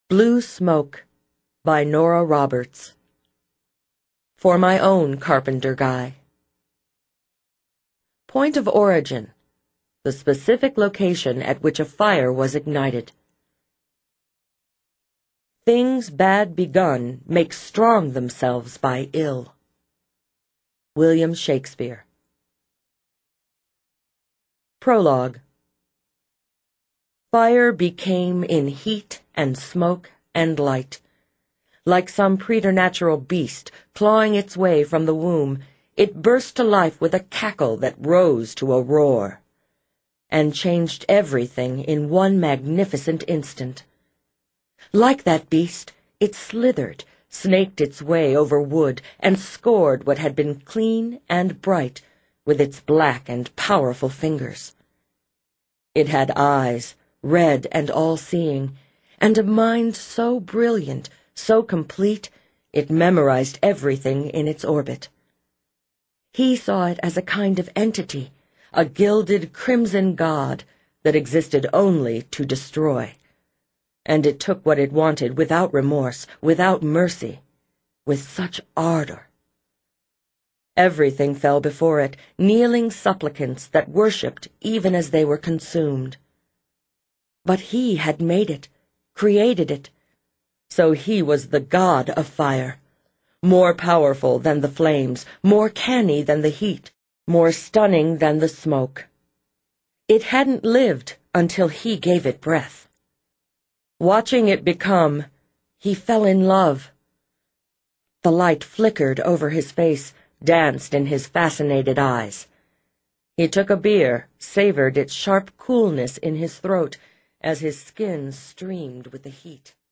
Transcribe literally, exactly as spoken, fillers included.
Blue Smoke by Nora Roberts. For my own carpenter guy. Point of origin: the specific location at which a fire was ignited. Things bad begun make strong themselves by ill. William Shakespeare. Prologue. Fire became in heat and smoke and light. Like some preternatural beast clawing its way from the womb, it burst to life with a cackle that rose to a roar, and changed everything in one magnificent instant. Like that beast, it slithered, snaked its way over wood, and scored what had been clean and bright with its black and powerful fingers. It had eyes, red and all-seeing, and a mind so brilliant, so complete, it memorized everything in its orbit. He saw it as a kind of entity, a gilded crimson god that existed only to destroy. And it took what it wanted without remorse, without mercy, with such ardor. Everything fell before it, kneeling supplicants that worshipped even as they were consumed. But he had made it, created it, so he was the god of fire, more powerful than the flames, more canny than the heat, more stunning than the smoke. It hadn't lived until he gave it breath. Watching it become, he fell in love. The light flickered over his face, danced in his fascinated eyes. He took a beer, savored its sharp coolness in his throat, as his skin streamed with the heat.